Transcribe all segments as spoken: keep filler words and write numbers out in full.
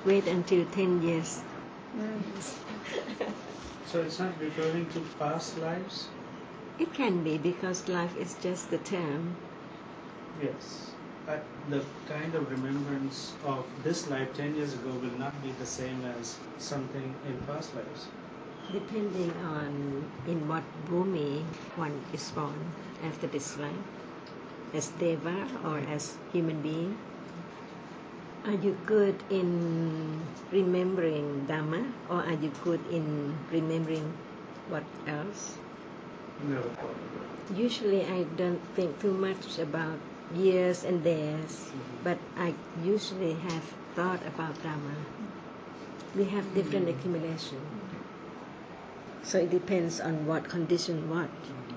wait until ten years. Mm. So it's not referring to past lives? It can be, because life is just the term. Yes. But the kind of remembrance of this life ten years ago will not be the same as something in past lives. Depending on in what bhumi one is born after this life, as deva or as human being. Are you good in remembering Dhamma, or are you good in remembering what else? No. Usually I don't think too much about years and days, Mm-hmm. but I usually have thought about Dhamma. We have different Mm-hmm. accumulation. So it depends on what condition what.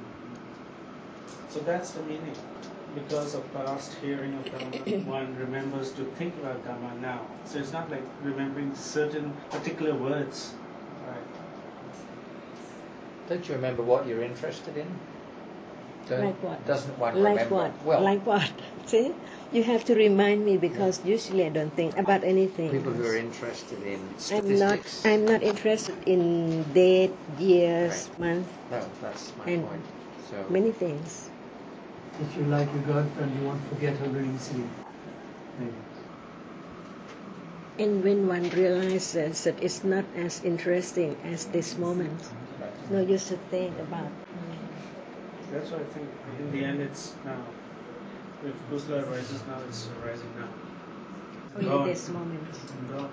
So that's the meaning. Because of past hearing of Dhamma, one remembers to think about Dhamma now. So it's not like remembering certain particular words. Right. Don't you remember what you're interested in? Don't, Like what? Doesn't one Like remember? what? Well, like what? See? You have to remind me, because usually I don't think about anything. people who are interested in I'm not. statistics. I'm not interested in date, years, Right. month, No, that's my and point. So many things. If you like your girlfriend, you won't forget her very easily. Maybe. And when one realizes that it's not as interesting as this moment, right. no, you should think about. That's why I think in the end it's now. If Kusala arises now, it's arising now. Only Gone. this moment. Gone.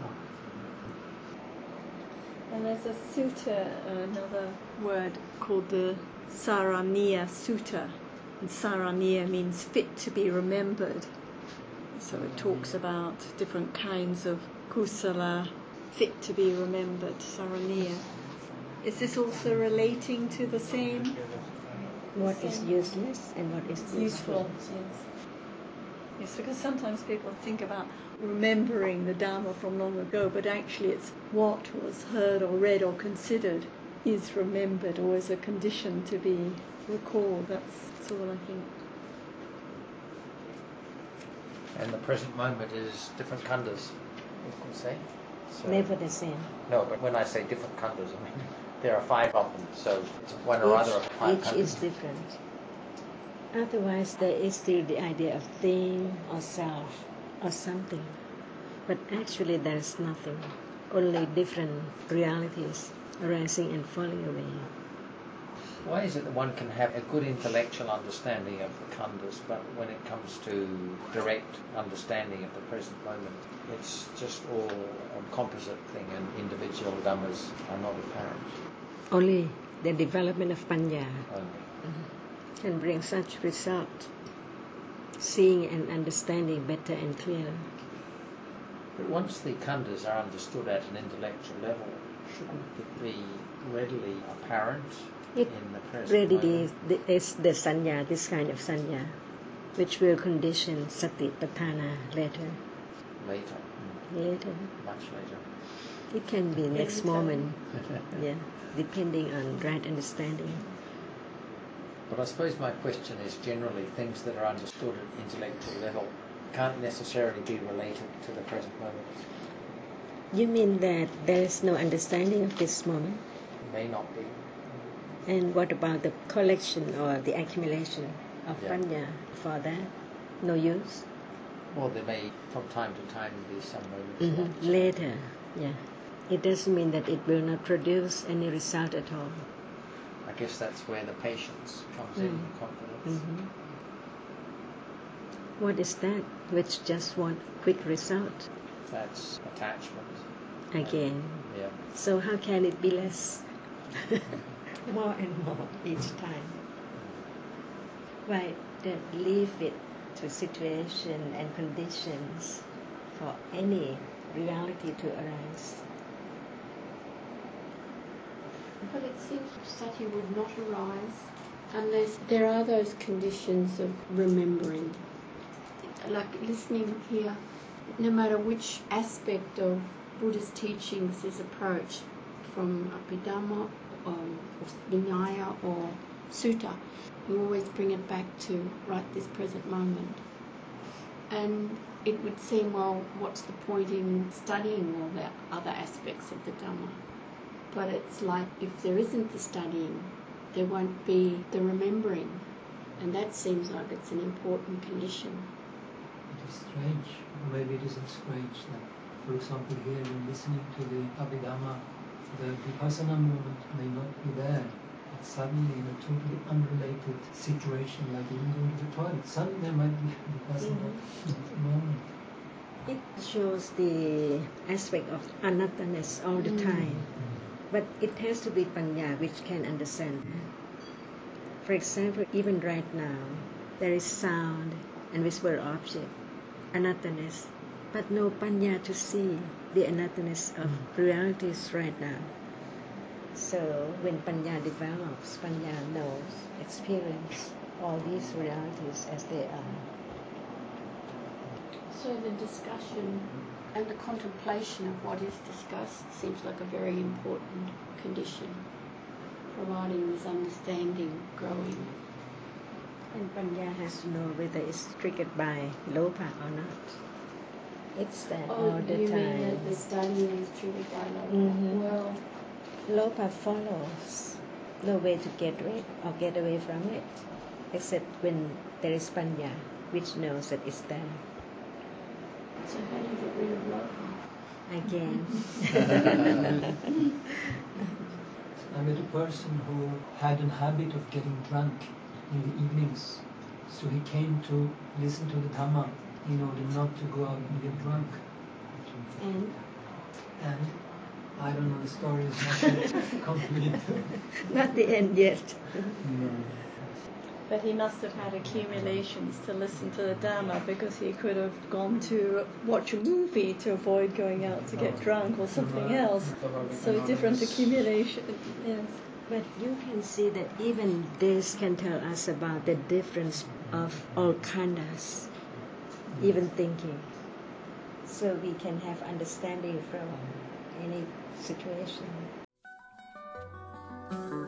And there's a sutta, another word called the Saraniya Sutta. And Saraniya means fit to be remembered. So it talks about different kinds of kusala, fit to be remembered, Saraniya. Is this also relating to the same? What is useless and what is useful. Useful, yes. Yes, because sometimes people think about remembering the Dharma from long ago, but actually it's what was heard or read or considered is remembered, or is a condition to be recalled. That's, that's all I think. And the present moment is different khandhas, you can say. So, Never the same. No, but when I say different khandhas, I mean there are five of them, so it's one or other of the five Each, khandhas. each is different. Otherwise, there is still the idea of thing or self or something. But actually, there is nothing. Only different realities arising and falling away. Why is it that one can have a good intellectual understanding of the khandhas, but when it comes to direct understanding of the present moment, it's just all a composite thing and individual dhammas are not apparent? Only the development of panya Only. can bring such result, seeing and understanding better and clearer. But once the khandhas are understood at an intellectual level, shouldn't it be readily apparent It in the present readily moment? is the sanya, this kind of sanya, which will condition satipatthana later. Later, Later. much later. It can be next Anytime. moment, yeah, depending on right understanding. But I suppose my question is generally things that are understood at intellectual level can't necessarily be related to the present moment. You mean that there is no understanding of this moment? May not be. And what about the collection or the accumulation of Yeah. panya for that? No use? Or there may, from time to time, be some moments Mhm. like that. Later, yeah. It doesn't mean that it will not produce any result at all. I guess that's where the patience comes in, Mm. confidence. Mhm. What is that which just want quick result? That's attachment. Again. Yeah. So how can it be less? More and more each time. Why don't leave it to situation and conditions for any reality to arise? But it seems sati would not arise unless there are those conditions of remembering. Like listening here, no matter which aspect of Buddha's teachings is approached, from Abhidhamma or Vinaya or Sutta, you always bring it back to right this present moment. And it would seem, well, what's the point in studying all the other aspects of the Dhamma? But it's like, if there isn't the studying, there won't be the remembering. And that seems like it's an important condition. It is strange, or maybe it isn't strange, that, for example, here in listening to the Abhidhamma, the Vipassana moment may not be there. But suddenly, in a totally unrelated situation, like even going to the toilet, suddenly there might be Vipassana Mm-hmm. moment. It shows the aspect of anatthaness all the Mm. time. But it has to be panya which can understand. For example, even right now, there is sound and visible object, anatthaness, but no panya to see the anatthaness of realities right now. So when panya develops, panya knows, experience all these realities as they are. So the discussion and the contemplation of what is discussed seems like a very important condition, providing this understanding growing. And panya has to know whether it's triggered by lopa or not. It's there Oh, all the you time. mean that the studying is triggered by love? Mhm. Well, Lopa follows. No way to get rid or get away from it, except when there is panya, which knows that it's there. so how do you get rid of love? Again. I met a person who had a habit of getting drunk in the evenings. So he came to listen to the Dhamma in order not to go out and get drunk. And And I don't know, the story is not yet complete. not the end yet. No. But he must have had accumulations to listen to the Dhamma, because he could have gone to watch a movie to avoid going out to get drunk or something else. So different accumulation, yes. But you can see that even this can tell us about the difference of all khandhas, even thinking. So we can have understanding from any situation.